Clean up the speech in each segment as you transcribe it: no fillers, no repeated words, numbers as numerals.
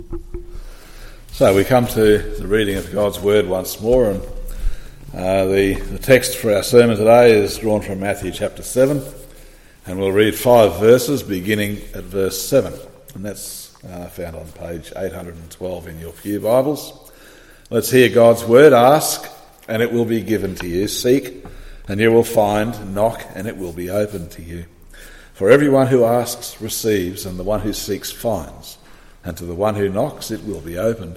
So we come to the reading of God's Word once more, and the text for our sermon today is drawn from Matthew chapter 7, and we'll read 5 verses beginning at verse 7, and that's found on page 812 in your Pew Bibles. Let's hear God's Word. Ask, and it will be given to you. Seek, and you will find. Knock, and it will be opened to you. For everyone who asks receives, and the one who seeks finds, and to the one who knocks it will be opened.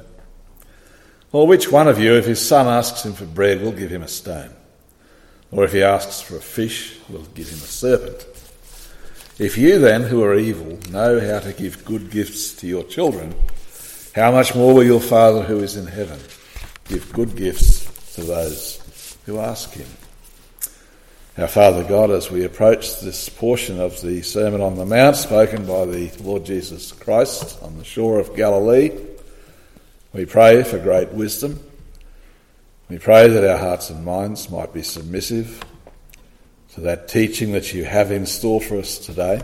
Or which one of you, if his son asks him for bread, will give him a stone? Or if he asks for a fish, will give him a serpent? If you then, who are evil, know how to give good gifts to your children, how much more will your Father who is in heaven give good gifts to those who ask him? Our Father God, as we approach this portion of the Sermon on the Mount spoken by the Lord Jesus Christ on the shore of Galilee, we pray for great wisdom. We pray that our hearts and minds might be submissive to that teaching that you have in store for us today.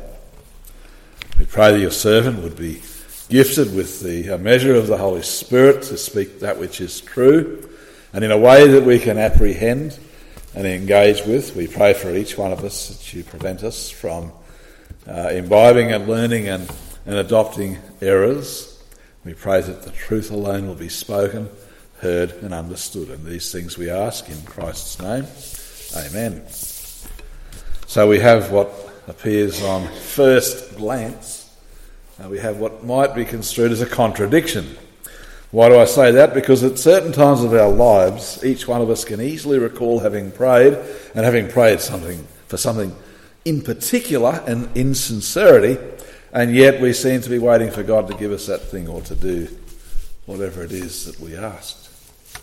We pray that your servant would be gifted with the measure of the Holy Spirit to speak that which is true, and in a way that we can apprehend and engage with. We pray for each one of us that you prevent us from imbibing and learning and adopting errors. We pray that the truth alone will be spoken, heard and understood. And these things we ask in Christ's name. Amen. So we have what appears on first glance, we have what might be construed as a contradiction. Why do I say that? Because at certain times of our lives, each one of us can easily recall having prayed for something in particular and in sincerity, and yet we seem to be waiting for God to give us that thing or to do whatever it is that we asked.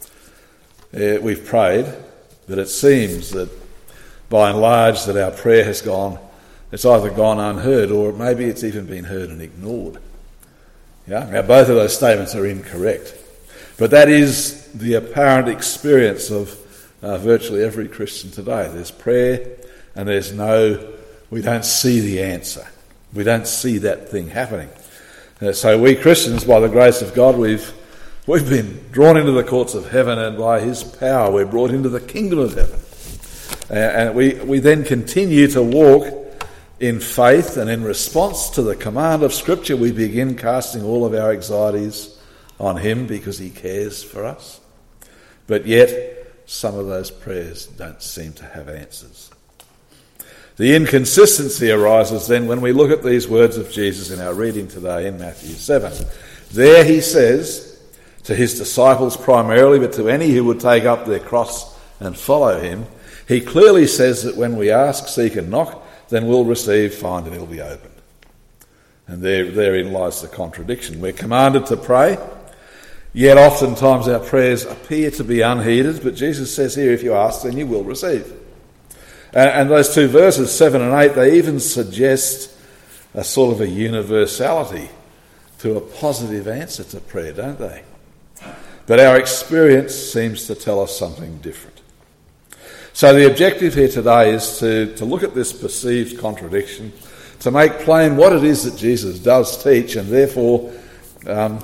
We've prayed, but it seems that by and large that our prayer has it's either gone unheard or maybe it's even been heard and ignored. Yeah? Now both of those statements are incorrect, but that is the apparent experience of virtually every Christian today. There's prayer and we don't see the answer. We don't see that thing happening. So we Christians, by the grace of God, we've been drawn into the courts of heaven, and by his power we're brought into the kingdom of heaven. And we then continue to walk in faith, and in response to the command of Scripture, we begin casting all of our anxieties on him because he cares for us. But yet, some of those prayers don't seem to have answers. The inconsistency arises then when we look at these words of Jesus in our reading today in Matthew 7. There he says to his disciples primarily, but to any who would take up their cross and follow him, he clearly says that when we ask, seek and knock, then we'll receive, find and it'll be opened. And therein lies the contradiction. We're commanded to pray, yet oftentimes our prayers appear to be unheeded, but Jesus says here, if you ask, then you will receive. And those 2 verses, 7 and 8, they even suggest a sort of a universality to a positive answer to prayer, don't they? But our experience seems to tell us something different. So the objective here today is to look at this perceived contradiction, to make plain what it is that Jesus does teach, and therefore the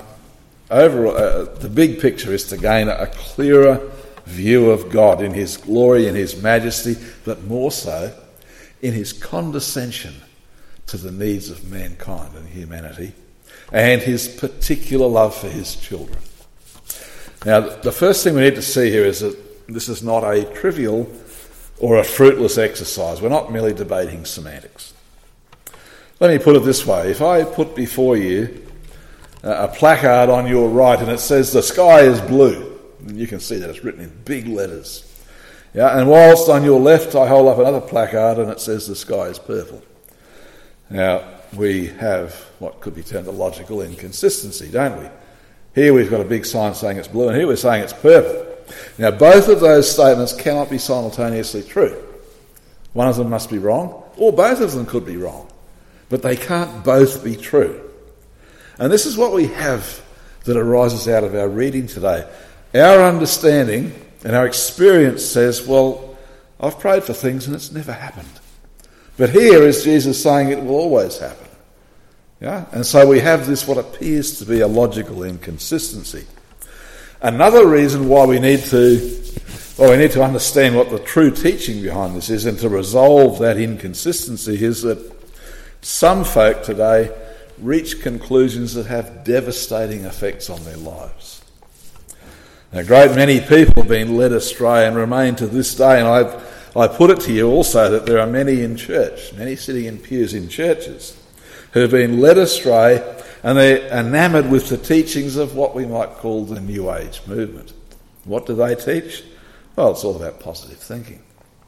big picture is to gain a clearer view of God in his glory, in his majesty, but more so in his condescension to the needs of mankind and humanity, and his particular love for his children. Now, the first thing we need to see here is that this is not a trivial or a fruitless exercise. We're not merely debating semantics. Let me put it this way. If I put before you a placard on your right and it says, "The sky is blue," and you can see that it's written in big letters. Yeah, and whilst on your left I hold up another placard and it says, "The sky is purple." Now, we have what could be termed a logical inconsistency, don't we? Here we've got a big sign saying it's blue, and here we're saying it's purple. Now, both of those statements cannot be simultaneously true. One of them must be wrong, or both of them could be wrong. But they can't both be true. And this is what we have that arises out of our reading today. Our understanding and our experience says, well, I've prayed for things and it's never happened. But here is Jesus saying it will always happen. Yeah? And so we have this, what appears to be a logical inconsistency. Another reason why we need to understand what the true teaching behind this is, and to resolve that inconsistency, is that some folk today reach conclusions that have devastating effects on their lives. Now, a great many people have been led astray and remain to this day, and I put it to you also that there are many in church, many sitting in pews in churches, who have been led astray, and they're enamoured with the teachings of what we might call the New Age movement. What do they teach? Well, it's all about positive thinking.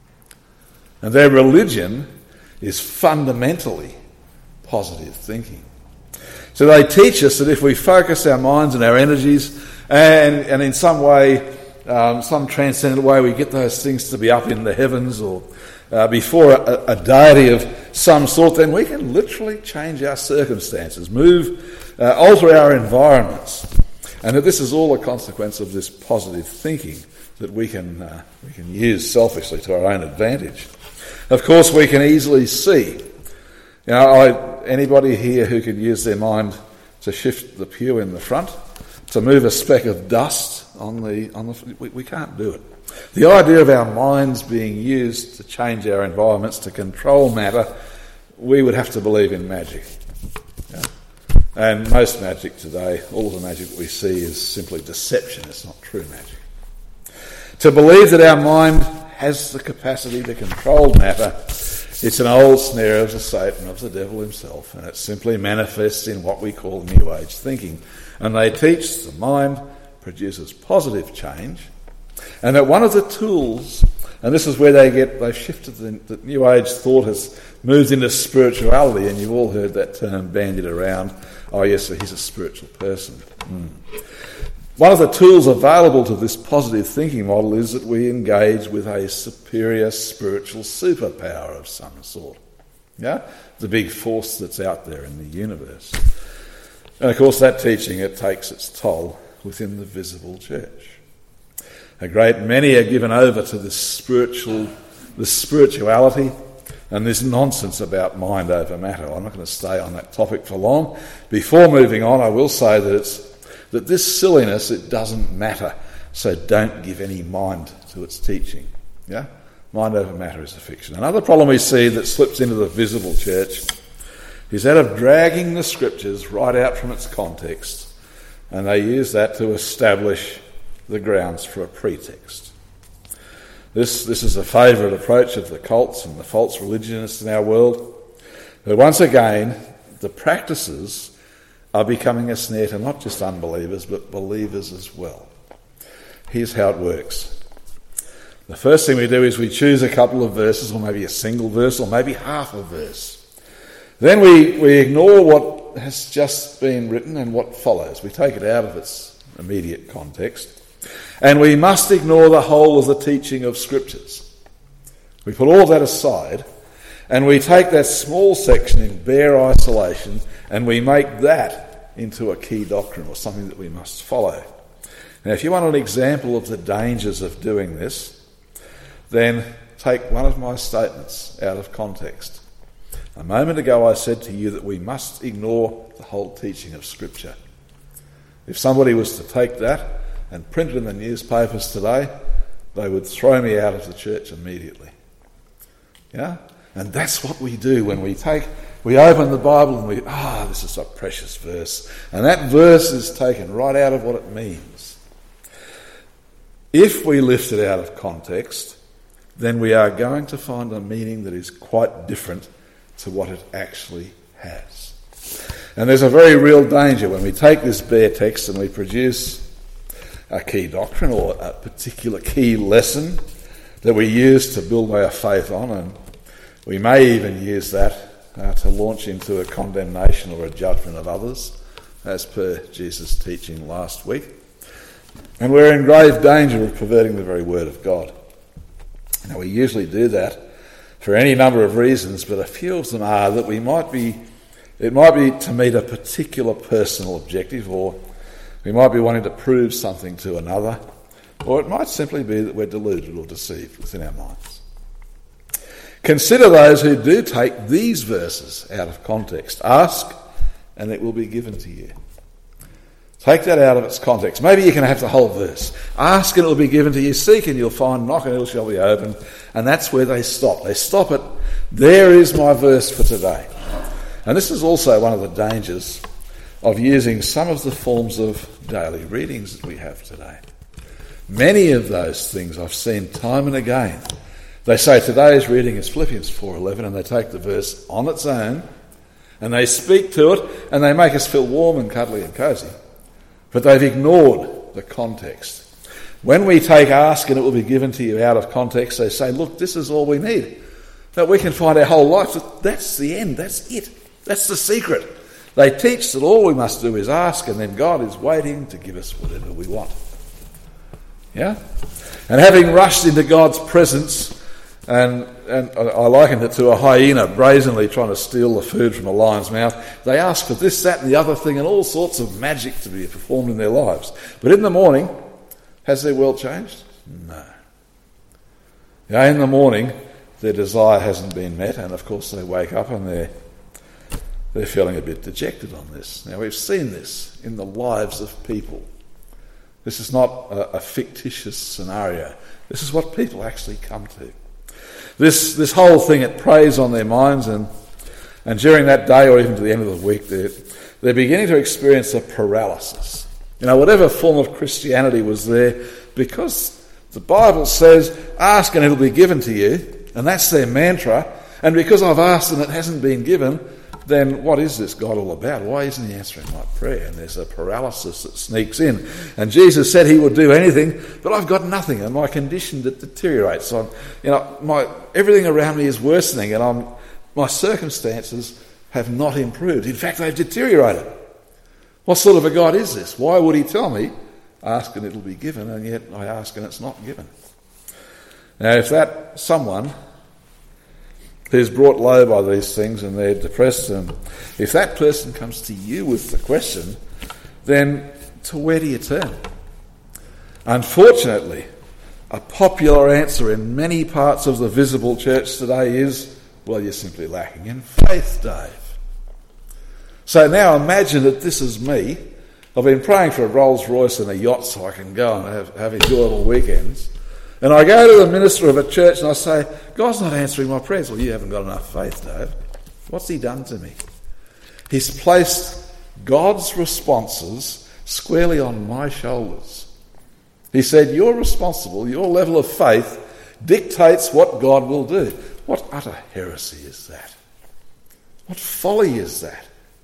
And their religion is fundamentally positive thinking. So they teach us that if we focus our minds and our energies and in some way, some transcendent way, we get those things to be up in the heavens or before a deity of some sort, then we can literally change our circumstances, alter our environments. And that this is all a consequence of this positive thinking that we can use selfishly to our own advantage. Of course, we can easily see. Anybody here who could use their mind to shift the pew in the front, to move a speck of dust we can't do it. The idea of our minds being used to change our environments, to control matter, we would have to believe in magic. Yeah? And most magic today, all of the magic that we see is simply deception. It's not true magic. To believe that our mind has the capacity to control matter, it's an old snare of the Satan, of the devil himself, and it simply manifests in what we call New Age thinking. And they teach the mind produces positive change, and that one of the tools, and this is where they've shifted, the New Age thought has moved into spirituality, and you've all heard that term bandied around. Oh yes, so he's a spiritual person. One of the tools available to this positive thinking model is that we engage with a superior spiritual superpower of some sort. Yeah? The big force that's out there in the universe. And of course that teaching, it takes its toll within the visible church. A great many are given over to this spirituality and this nonsense about mind over matter. I'm not going to stay on that topic for long. Before moving on, I will say that this silliness, it doesn't matter, so don't give any mind to its teaching. Yeah? Mind over matter is a fiction. Another problem we see that slips into the visible church is that of dragging the scriptures right out from its context, and they use that to establish the grounds for a pretext. This is a favourite approach of the cults and the false religionists in our world. But once again, the practices are becoming a snare to not just unbelievers, but believers as well. Here's how it works. The first thing we do is we choose a couple of verses, or maybe a single verse, or maybe half a verse. Then we ignore what has just been written and what follows. We take it out of its immediate context. And we must ignore the whole of the teaching of Scriptures. We put all that aside, and we take that small section in bare isolation, and we make that into a key doctrine, or something that we must follow. Now, if you want an example of the dangers of doing this, then take one of my statements out of context. A moment ago I said to you that we must ignore the whole teaching of Scripture. If somebody was to take that and print it in the newspapers today, they would throw me out of the church immediately. Yeah? And that's what we do when we open the Bible and this is a precious verse. And that verse is taken right out of what it means. If we lift it out of context, then we are going to find a meaning that is quite different to what it actually has. And there's a very real danger when we take this bare text and we produce a key doctrine or a particular key lesson that we use to build our faith on, and we may even use that to launch into a condemnation or a judgment of others, as per Jesus' teaching last week. And we're in grave danger of perverting the very word of God. Now, we usually do that for any number of reasons, but a few of them are that it might be to meet a particular personal objective, or we might be wanting to prove something to another, or it might simply be that we're deluded or deceived within our minds. Consider those who do take these verses out of context. Ask, and it will be given to you. Take that out of its context. Maybe you can have the whole verse. Ask and it will be given to you. Seek and you'll find. Knock and it shall be opened. And that's where they stop. They stop at, there is my verse for today. And this is also one of the dangers of using some of the forms of daily readings that we have today. Many of those things I've seen time and again. They say today's reading is Philippians 4:11, and they take the verse on its own and they speak to it and they make us feel warm and cuddly and cosy. But they've ignored the context. When we take ask and it will be given to you out of context, they say, look, this is all we need. That we can find our whole life. That's the end. That's it. That's the secret. They teach that all we must do is ask, and then God is waiting to give us whatever we want. Yeah? And having rushed into God's presence, and I likened it to a hyena brazenly trying to steal the food from a lion's mouth, they ask for this, that and the other thing and all sorts of magic to be performed in their lives. But in the morning, has their world changed? No. Yeah, in the morning, their desire hasn't been met, and of course they wake up and they're feeling a bit dejected on this. Now, we've seen this in the lives of people. This is not a fictitious scenario. This is what people actually come to. This whole thing, it preys on their minds, and during that day or even to the end of the week, they're beginning to experience a paralysis. Whatever form of Christianity was there, because the Bible says, ask and it'll be given to you, and that's their mantra, and because I've asked and it hasn't been given, then what is this God all about? Why isn't he answering my prayer? And there's a paralysis that sneaks in. And Jesus said he would do anything, but I've got nothing, and my condition deteriorates. Everything around me is worsening, and my circumstances have not improved. In fact, they've deteriorated. What sort of a God is this? Why would he tell me, ask and it'll be given, and yet I ask and it's not given? Now, if that someone who's brought low by these things and they're depressed, and if that person comes to you with the question, then to where do you turn? Unfortunately, a popular answer in many parts of the visible church today is, well, you're simply lacking in faith, Dave. So now imagine that this is me. I've been praying for a Rolls Royce and a yacht so I can go and have enjoyable weekends. And I go to the minister of a church and I say, God's not answering my prayers. Well, you haven't got enough faith, Dave. What's he done to me? He's placed God's responses squarely on my shoulders. He said, you're responsible. Your level of faith dictates what God will do. What utter heresy is that? What folly is that?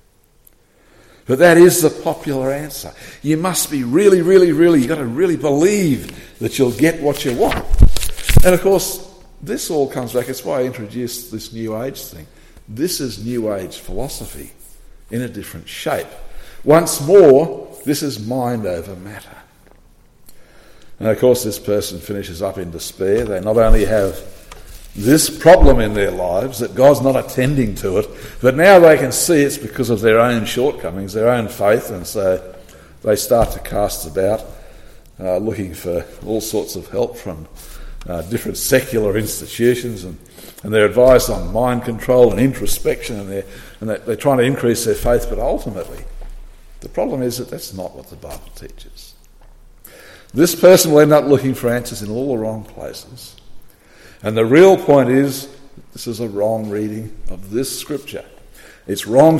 But that is the popular answer. You must be really, you've got to really believe that you'll get what you want. And of course, this all comes back, it's why I introduced this New Age thing. This is New Age philosophy in a different shape. Once more, this is mind over matter. And of course, this person finishes up in despair. They not only have this problem in their lives, that God's not attending to it, but now they can see it's because of their own shortcomings, their own faith, and so they start to cast about looking for all sorts of help from different secular institutions, and they're advised on mind control and introspection, and they're trying to increase their faith, but ultimately the problem is that that's not what the Bible teaches. This person will end up looking for answers in all the wrong places. And the real point is, this is a wrong reading of this scripture. It's the wrong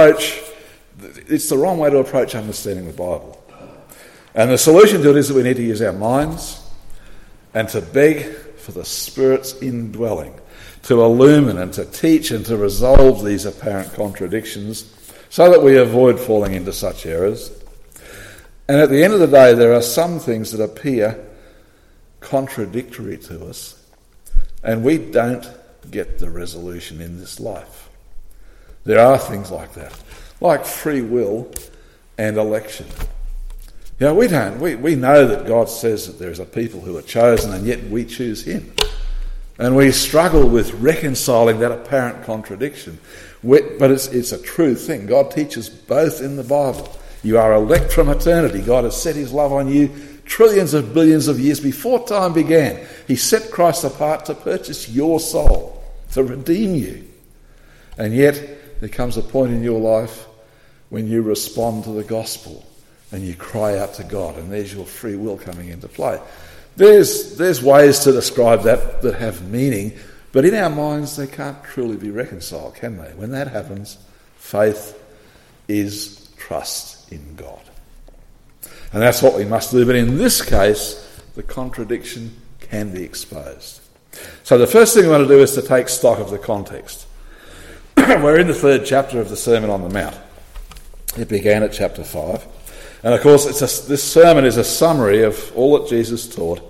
way to approach understanding the Bible. And the solution to it is that we need to use our minds and to beg for the Spirit's indwelling, to illumine and to teach and to resolve these apparent contradictions so that we avoid falling into such errors. And at the end of the day, there are some things that appear contradictory to us, and we don't get the resolution in this life. There are things like that, like free will and election. We know that God says that there's a people who are chosen, and yet we choose him. And we struggle with reconciling that apparent contradiction. But it's a true thing. God teaches both in the Bible. You are elect from eternity. God has set his love on you trillions of billions of years before time began. He set Christ apart to purchase your soul, to redeem you. And yet there comes a point in your life when you respond to the gospel and you cry out to God, and there's your free will coming into play. There's ways to describe that have meaning, but in our minds they can't truly be reconciled, can they? When that happens, faith is trust in God. And that's what we must do. But in this case, the contradiction can be exposed. So the first thing we want to do is to take stock of the context. We're in the 3rd chapter of the Sermon on the Mount. It began at chapter 5. And of course, this sermon is a summary of all that Jesus taught,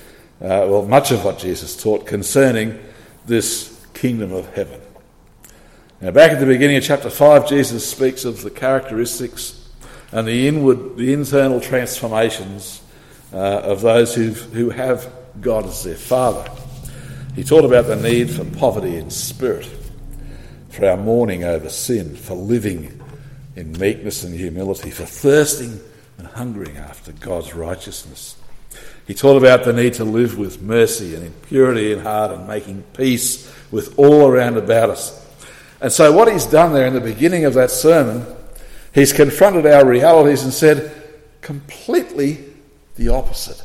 much of what Jesus taught concerning this kingdom of heaven. Now, back at the beginning of chapter 5, Jesus speaks of the characteristics and the internal transformations of those who have God as their Father. He taught about the need for poverty in spirit, for our mourning over sin, for living in meekness and humility, for thirsting and hungering after God's righteousness. He taught about the need to live with mercy and in purity in heart and making peace with all around about us. And so what he's done there in the beginning of that sermon, he's confronted our realities and said completely the opposite.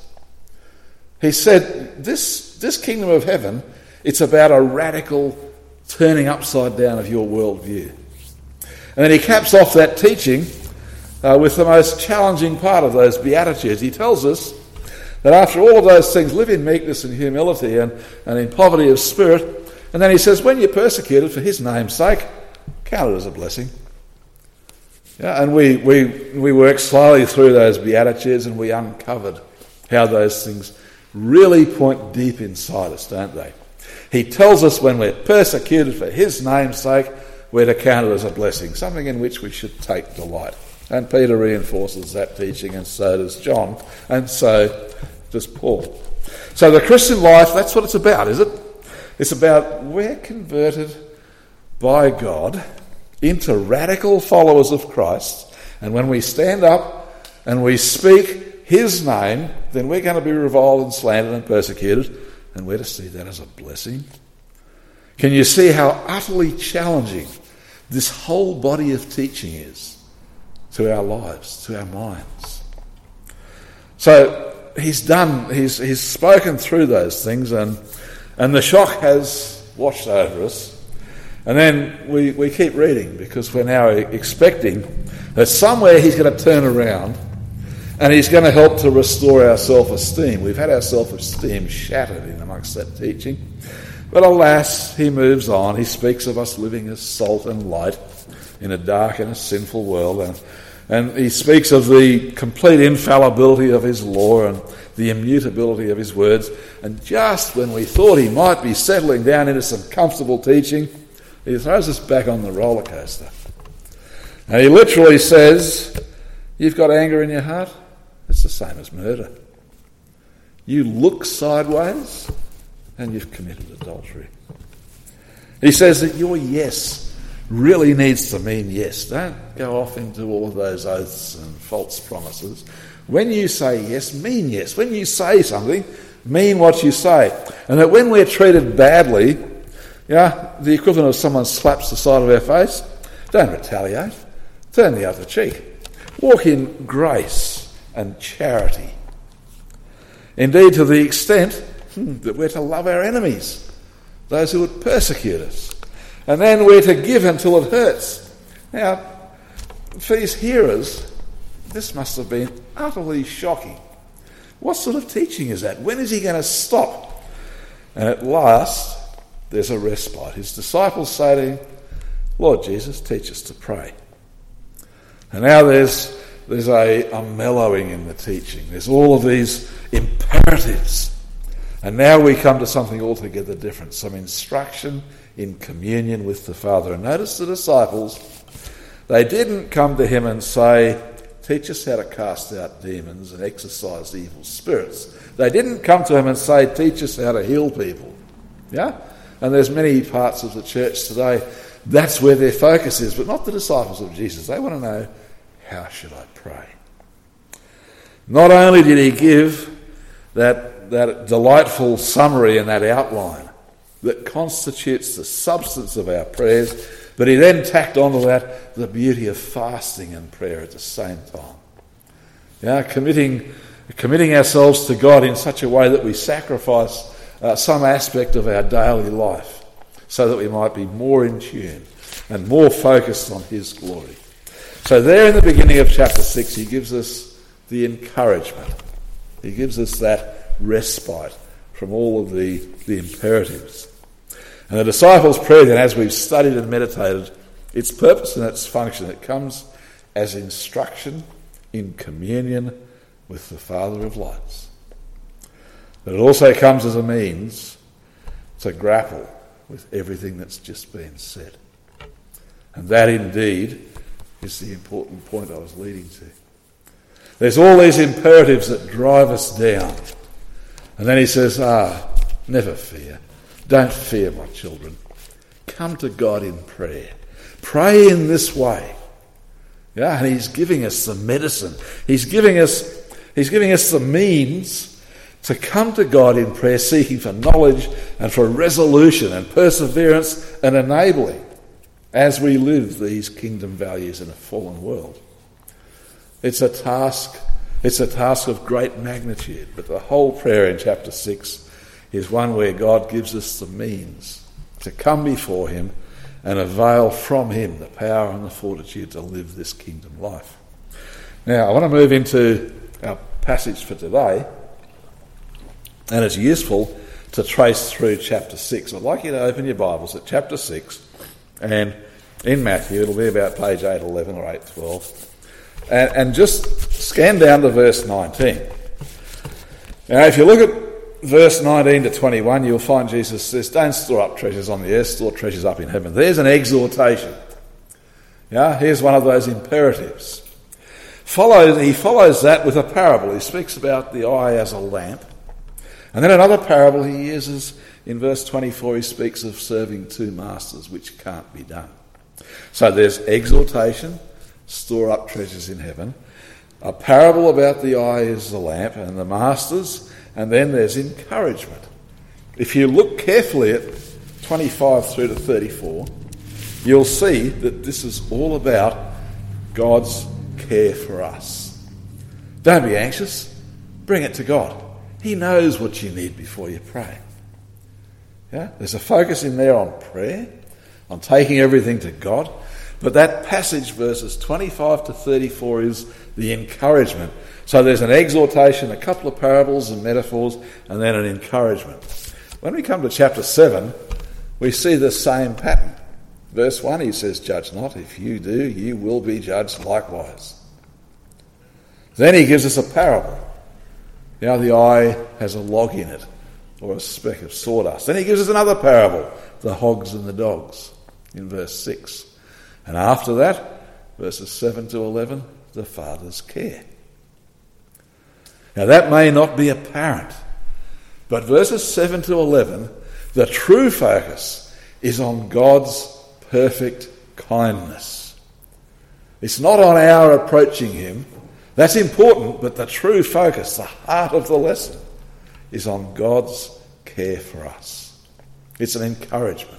He said, this kingdom of heaven, it's about a radical turning upside down of your worldview. And then he caps off that teaching with the most challenging part of those Beatitudes. He tells us that after all of those things, live in meekness and humility and in poverty of spirit. And then he says, when you're persecuted for his name's sake, count it as a blessing. Yeah, and we worked slowly through those Beatitudes and we uncovered how those things really point deep inside us, don't they? He tells us when we're persecuted for his name's sake, we're to count it as a blessing, something in which we should take delight. And Peter reinforces that teaching, and so does John, and so does Paul. So the Christian life, that's what it's about, is it? It's about we're converted by God into radical followers of Christ, and when we stand up and we speak his name, then we're going to be reviled and slandered and persecuted, and we're to see that as a blessing. Can you see how utterly challenging this whole body of teaching is to our lives, to our minds? So he's spoken through those things, and the shock has washed over us. And then we keep reading because we're now expecting that somewhere he's going to turn around and he's going to help to restore our self-esteem. We've had our self-esteem shattered in amongst that teaching. But alas, he moves on. He speaks of us living as salt and light in a dark and a sinful world. And he speaks of the complete infallibility of his law and the immutability of his words. And just when we thought he might be settling down into some comfortable teaching, he throws us back on the roller coaster. And he literally says, you've got anger in your heart? It's the same as murder. You look sideways and you've committed adultery. He says that your yes really needs to mean yes. Don't go off into all of those oaths and false promises. When you say yes, mean yes. When you say something, mean what you say. And that when we're treated badly, the equivalent of someone slaps the side of our face, don't retaliate. Turn the other cheek. Walk in grace and charity. Indeed, to the extent that we're to love our enemies, those who would persecute us. And then we're to give until it hurts. Now, for these hearers, this must have been utterly shocking. What sort of teaching is that? When is he going to stop? And at last, there's a respite. His disciples say to him, Lord Jesus, teach us to pray. And now there's a mellowing in the teaching. There's all of these imperatives. And now we come to something altogether different, some instruction in communion with the Father. And notice the disciples, they didn't come to him and say, teach us how to cast out demons and exorcise evil spirits. They didn't come to him and say, teach us how to heal people. Yeah? And there's many parts of the church today, that's where their focus is, but not the disciples of Jesus. They want to know, how should I pray? Not only did he give that delightful summary and that outline that constitutes the substance of our prayers, but he then tacked onto that the beauty of fasting and prayer at the same time. Committing ourselves to God in such a way that we sacrifice some aspect of our daily life so that we might be more in tune and more focused on his glory. So there in the beginning of chapter 6, he gives us the encouragement. He gives us that respite from all of the imperatives. And the disciples' prayer then, as we've studied and meditated, its purpose and its function, it comes as instruction in communion with the Father of lights. But it also comes as a means to grapple with everything that's just been said. And that indeed is the important point I was leading to. There's all these imperatives that drive us down. And then he says, never fear. Don't fear, my children. Come to God in prayer. Pray in this way. And he's giving us the medicine. He's giving us the means to come to God in prayer, seeking for knowledge and for resolution and perseverance and enabling as we live these kingdom values in a fallen world. It's a task of great magnitude, but the whole prayer in chapter 6 is one where God gives us the means to come before him and avail from him the power and the fortitude to live this kingdom life. Now, I want to move into our passage for today, and it's useful to trace through chapter 6. I'd like you to open your Bibles at chapter 6, and in Matthew, it'll be about page 811 or 812, and just scan down to verse 19. Now, if you look at verse 19 to 21, you'll find Jesus says, don't store up treasures on the earth, store treasures up in heaven. There's an exhortation. Here's one of those imperatives. He follows that with a parable. He speaks about the eye as a lamp. And then another parable he uses in verse 24, he speaks of serving two masters, which can't be done. So there's exhortation, store up treasures in heaven, a parable about the eye as the lamp and the masters, and then there's encouragement. If you look carefully at 25 through to 34, you'll see that this is all about God's care for us. Don't be anxious. Bring it to God. He knows what you need before you pray. There's a focus in there on prayer, on taking everything to God. But that passage, verses 25 to 34, is the encouragement. So there's an exhortation, a couple of parables and metaphors, and then an encouragement. When we come to chapter 7, we see the same pattern. Verse 1, he says, judge not. If you do, you will be judged likewise. Then he gives us a parable. The eye has a log in it, or a speck of sawdust. Then he gives us another parable, the hogs and the dogs, in verse 6. And after that, verses 7 to 11, the Father's care. Now that may not be apparent, but verses 7 to 11, the true focus is on God's perfect kindness. It's not on our approaching him. That's important, but the true focus, the heart of the lesson, is on God's care for us. It's an encouragement.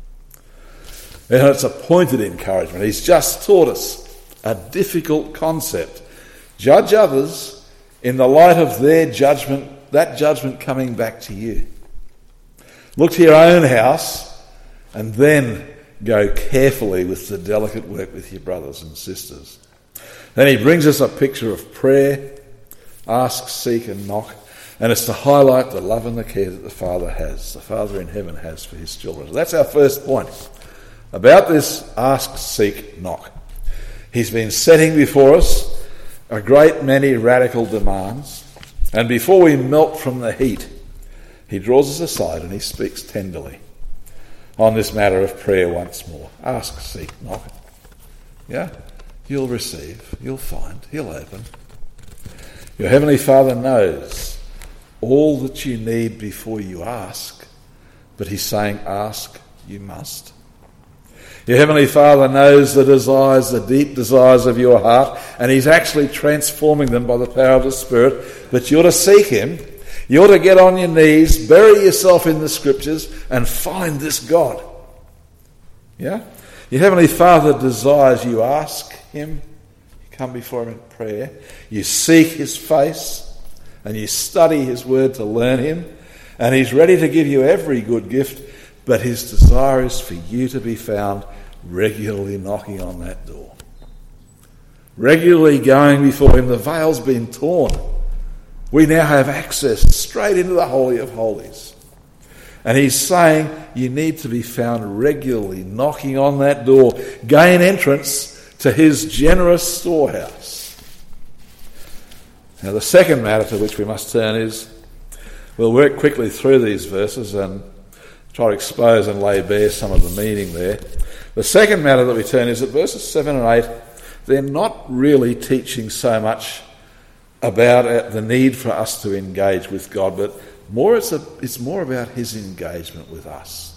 And it's a pointed encouragement. He's just taught us a difficult concept. Judge others in the light of their judgment, that judgment coming back to you. Look to your own house and then go carefully with the delicate work with your brothers and sisters. Then he brings us a picture of prayer, ask, seek and knock, and it's to highlight the love and the care that the Father in heaven has for his children. So that's our first point. About this ask, seek, knock. He's been setting before us a great many radical demands, and before we melt from the heat, he draws us aside and he speaks tenderly on this matter of prayer once more. Ask, seek, knock. You'll receive, you'll find, he'll open. Your Heavenly Father knows all that you need before you ask, but he's saying ask, you must. Your Heavenly Father knows the desires, the deep desires of your heart, and he's actually transforming them by the power of the Spirit, but you're to seek him. You ought to get on your knees, bury yourself in the Scriptures, and find this God. Yeah? Your Heavenly Father desires you ask Him, you come before Him in prayer, you seek His face, and you study His Word to learn Him, and He's ready to give you every good gift, but His desire is for you to be found regularly knocking on that door. Regularly going before Him. The veil's been torn. We now have access straight into the Holy of Holies. And He's saying you need to be found regularly knocking on that door. Gain entrance to His generous storehouse. Now the second matter to which we must turn is, we'll work quickly through these verses and try to expose and lay bare some of the meaning there. The second matter that we turn is that verses 7 and 8, they're not really teaching so much about the need for us to engage with God, but it's more about His engagement with us.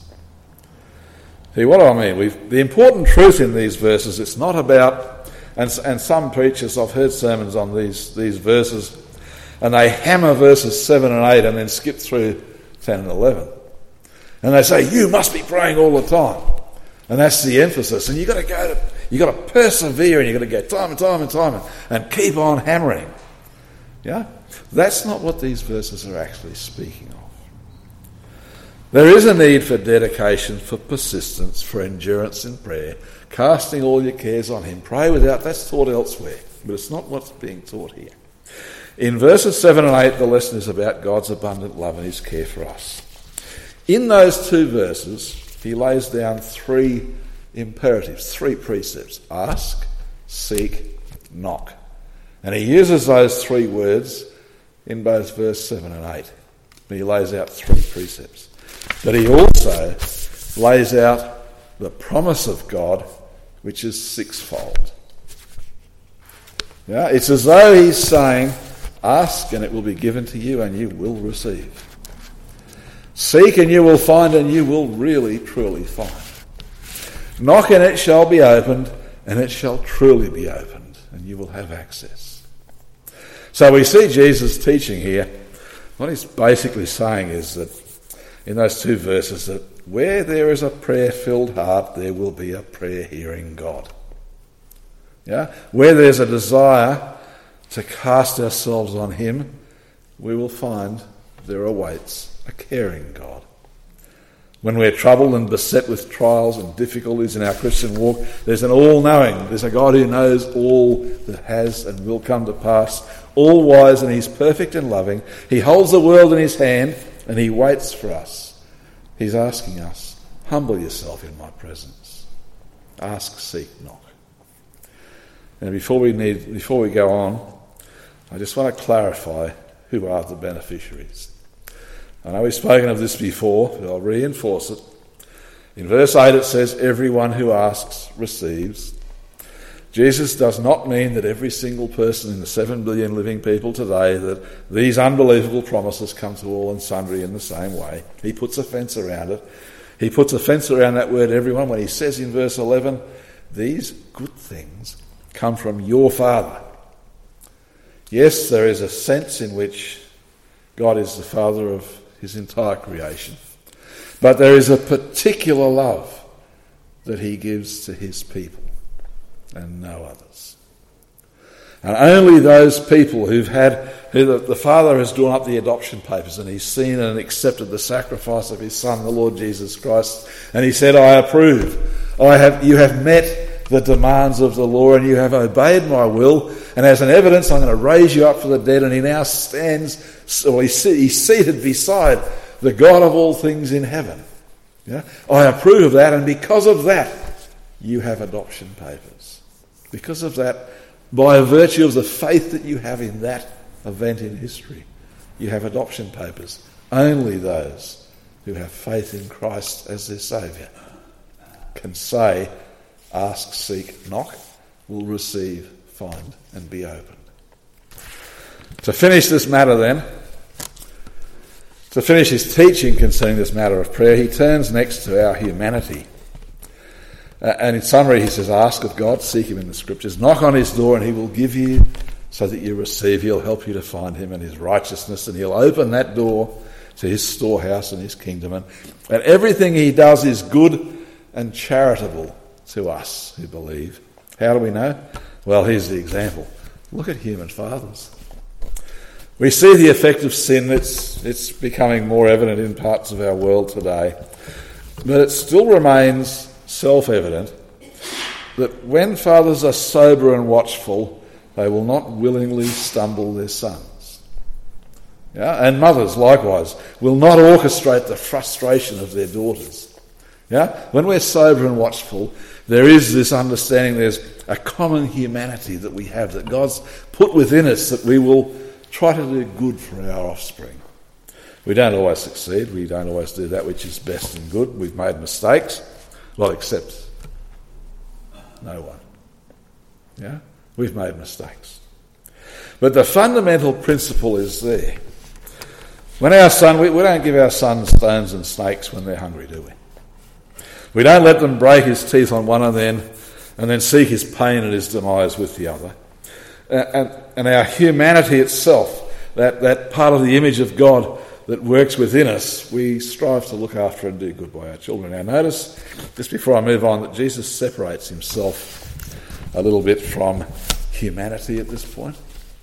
See, what do I mean? The important truth in these verses, it's not about, and some preachers, I've heard sermons on these verses, and they hammer verses 7 and 8 and then skip through 10 and 11. And they say, you must be praying all the time. And that's the emphasis. And you've got to persevere, and you've got to go time and time and time and keep on hammering. Yeah? That's not what these verses are actually speaking of. There is a need for dedication, for persistence, for endurance in prayer, casting all your cares on Him. Pray without, that's taught elsewhere, but it's not what's being taught here. In verses 7 and 8, the lesson is about God's abundant love and His care for us. In those two verses, He lays down three imperatives, three precepts: ask, seek, knock. And He uses those three words in both verse 7 and 8. He lays out three precepts. But He also lays out the promise of God, which is sixfold. Yeah, it's as though He's saying, ask and it will be given to you and you will receive. Seek and you will find, and you will really, truly find. Knock and it shall be opened, and it shall truly be opened, and you will have access. So we see Jesus teaching here. What He's basically saying is that in those two verses, that where there is a prayer-filled heart, there will be a prayer-hearing God. Yeah? Where there's a desire to cast ourselves on Him, we will find there awaits a caring God. When we're troubled and beset with trials and difficulties in our Christian walk, there's an all-knowing, there's a God who knows all that has and will come to pass, all-wise, and He's perfect and loving. He holds the world in His hand and He waits for us. He's asking us, humble yourself in my presence. Ask, seek, knock. And before we go on, I just want to clarify who are the beneficiaries. I know we've spoken of this before, but I'll reinforce it. In verse 8 it says, everyone who asks receives. Jesus does not mean that every single person in the 7 billion living people today, that these unbelievable promises come to all and sundry in the same way. He puts a fence around it. He puts a fence around that word everyone when He says in verse 11, these good things come from your Father. Yes, there is a sense in which God is the Father of His entire creation. But there is a particular love that He gives to His people and no others. And only those people who the Father has drawn up the adoption papers and He's seen and accepted the sacrifice of His Son, the Lord Jesus Christ, and He said, I approve. You have met the demands of the law and you have obeyed my will, and as an evidence I'm going to raise you up from the dead. And He now he's seated beside the God of all things in heaven. Yeah? I approve of that, and because of that you have adoption papers. Because of that, by virtue of the faith that you have in that event in history, you have adoption papers. Only those who have faith in Christ as their Saviour can say, ask, seek, knock, will receive, find, and be opened. To finish this matter then, to finish his teaching concerning this matter of prayer, he turns next to our humanity. And in summary, he says, ask of God, seek him in the Scriptures, knock on his door and he will give you so that you receive. He'll help you to find him and his righteousness, and he'll open that door to his storehouse and his kingdom. And everything he does is good and charitable to us who believe. How do we know? Well, here's the example. Look at human fathers. We see the effect of sin. It's becoming more evident in parts of our world today. But it still remains self-evident that when fathers are sober and watchful, they will not willingly stumble their sons. Yeah? And mothers, likewise, will not orchestrate the frustration of their daughters. Yeah? When we're sober and watchful, there is this understanding, there's a common humanity that we have, that God's put within us, that we will try to do good for our offspring. We don't always succeed. We don't always do that which is best and good. We've made mistakes. Well, except no one. Yeah? We've made mistakes. But the fundamental principle is there. When our son, we don't give our sons stones and snakes when they're hungry, do we? We don't let them break his teeth on one and then seek his pain and his demise with the other. And our humanity itself, that part of the image of God that works within us, we strive to look after and do good by our children. Now notice, just before I move on, that Jesus separates himself a little bit from humanity at this point.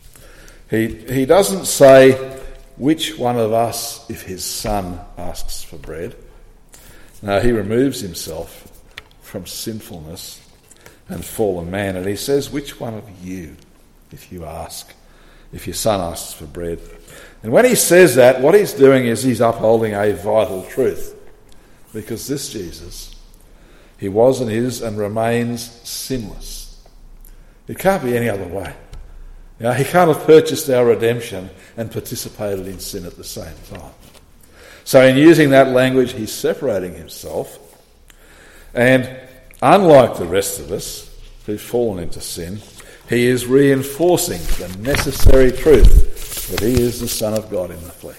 He doesn't say which one of us, if his son asks for bread. No, he removes himself from sinfulness and fallen man, and he says, which one of you, if your son asks for bread. And when he says that, what he's doing is he's upholding a vital truth. Because this Jesus, he was and is and remains sinless. It can't be any other way. You know, he can't have purchased our redemption and participated in sin at the same time. So in using that language, he's separating himself. And unlike the rest of us who've fallen into sin, he is reinforcing the necessary truth that he is the Son of God in the flesh.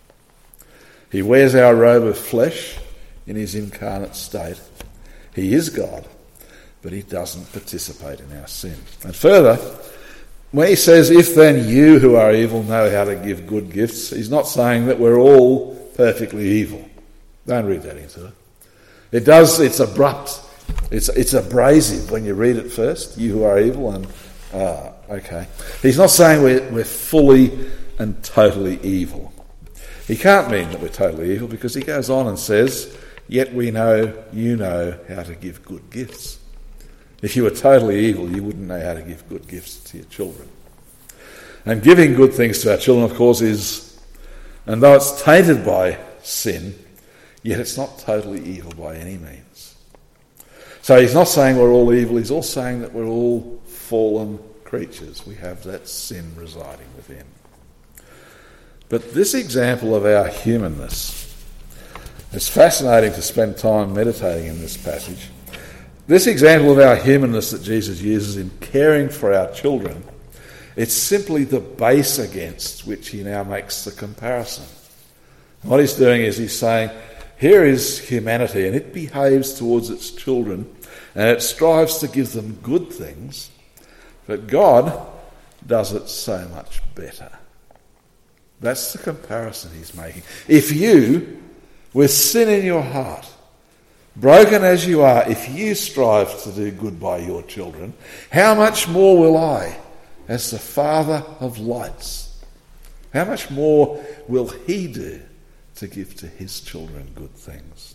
He wears our robe of flesh in his incarnate state. He is God, but he doesn't participate in our sin. And further, when he says, if then you who are evil know how to give good gifts, he's not saying that we're all perfectly evil. Don't read that into it. It's abrupt. It's abrasive when you read it first. You who are evil, and okay. He's not saying we're fully and totally evil. He can't mean that we're totally evil, because he goes on and says, yet we know you know how to give good gifts. If you were totally evil, you wouldn't know how to give good gifts to your children. And giving good things to our children, of course, is, and though it's tainted by sin, yet it's not totally evil by any means. So he's not saying we're all evil, he's also saying that we're all fallen creatures. We have that sin residing within. But this example of our humanness, it's fascinating to spend time meditating in this passage. This example of our humanness that Jesus uses in caring for our children, it's simply the base against which he now makes the comparison. What he's doing is he's saying, here is humanity, and it behaves towards its children, and it strives to give them good things, but God does it so much better. That's the comparison he's making. If you, with sin in your heart, broken as you are, if you strive to do good by your children, how much more will I, as the Father of lights, how much more will he do to give to his children good things?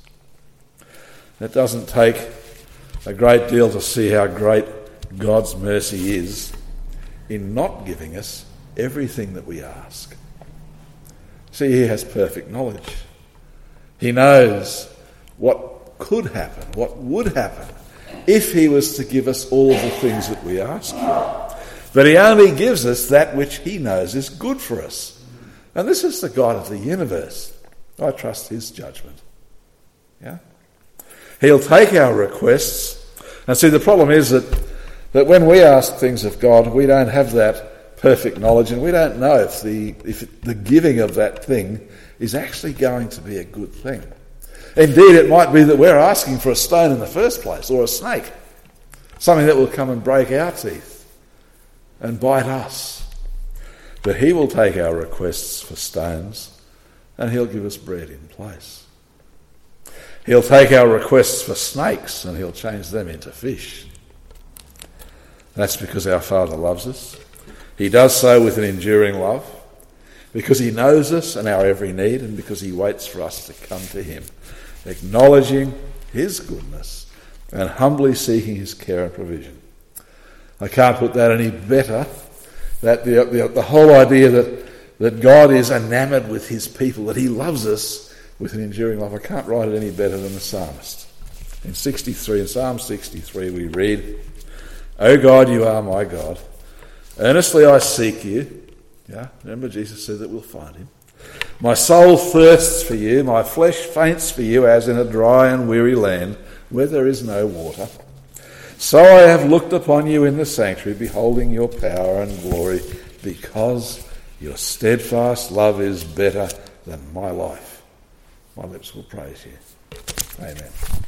It doesn't take a great deal to see how great God's mercy is in not giving us everything that we ask. See, he has perfect knowledge. He knows what could happen, what would happen, if he was to give us all of the things that we ask for. But he only gives us that which he knows is good for us. And this is the God of the universe. I trust his judgment. Yeah? He'll take our requests. And see, the problem is that when we ask things of God, we don't have that perfect knowledge, and we don't know if the giving of that thing is actually going to be a good thing. Indeed, it might be that we're asking for a stone in the first place, or a snake, something that will come and break our teeth and bite us. But he will take our requests for stones, and he'll give us bread in place. He'll take our requests for snakes, and he'll change them into fish. That's because our Father loves us. He does so with an enduring love, because he knows us and our every need, and because he waits for us to come to him, acknowledging his goodness and humbly seeking his care and provision. I can't put that any better, that the whole idea that God is enamoured with his people, that he loves us with an enduring love. I can't write it any better than the psalmist. In Psalm 63 we read, "O God, you are my God. Earnestly I seek you." Yeah, remember Jesus said that we'll find him. "My soul thirsts for you, my flesh faints for you as in a dry and weary land where there is no water. So I have looked upon you in the sanctuary, beholding your power and glory, because your steadfast love is better than my life. My lips will praise you." Amen.